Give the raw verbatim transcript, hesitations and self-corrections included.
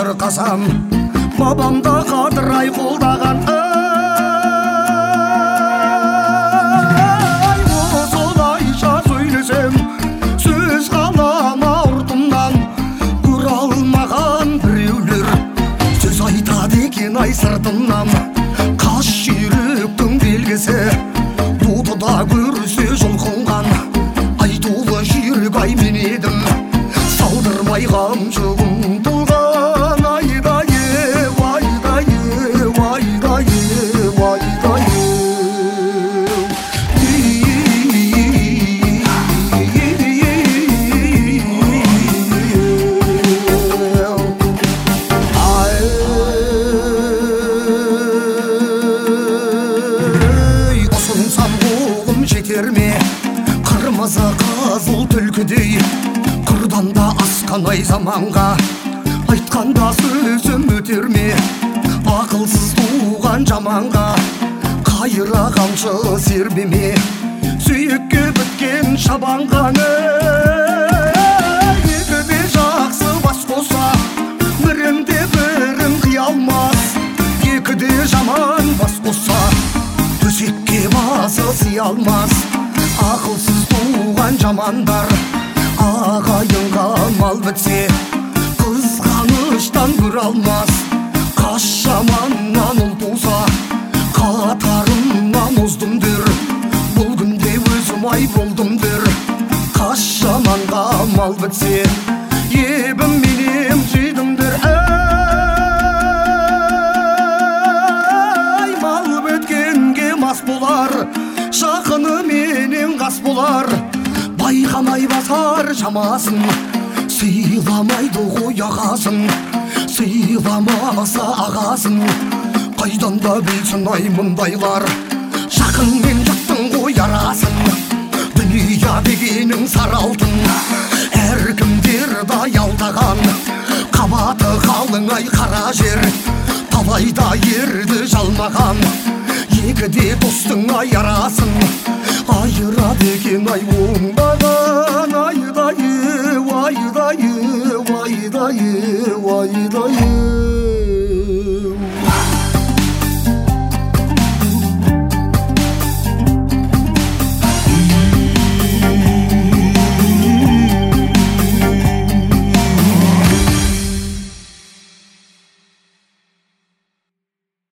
шырқасам, бабамда қадырай қолдаған. Ай, осылайша сөйлесем, сөз қалама ұртымнан, көре алмаған біреулер сөз айтады екен ай сыртымнан. Қас жүйріктің белгісі, тудыда көрсе жұлқынған, айтулы жүйрік ай мен едім, салдырмай қамшы ұмтылған. Айдайы, айдайы, айдайы, айдайы. Ай, ұсынсам қолым жетер ме, қырмызы қызыл түлкідей, қырданда асқан ай заманға, айтқанда сөзім өтер ме, ақылсыз туған жаманға, қайыра қамшы сербеме, сүйекке біткен шабанға. Екіде жақсы бас қоса, бірінде бірін қия алмас, екіде жаман бас қоса, төсекке басы сыя алмас. Ақылсыз туған жамандар ағайынға мал бітсе, қызғаныштан көре алмас. Қас жаманнан ұл туса, қатарымнан оздымдыр, бұл күнде өзім ай болдымдыр. Қас жаманға мал бітсе, ебім менем жидымдыр. Ай, мал біткенге мас болар, жақыны менен қас болар, байқамай басар жамасын, сыйламайды ғой ағасын, сыйламаса ағасын, қайдан да білсін ай мұндайлар. Жақын мен жұрттың ғой арасын, дүния дегенің сары алтын, әркімдерді аялдаған, қабаты қалың ай қара жер, талайда ерді жалмаған. Екіде достың ай арасын, айырады екен ай оңбаған. Айдайы, айдайы, айдайы, айдайы.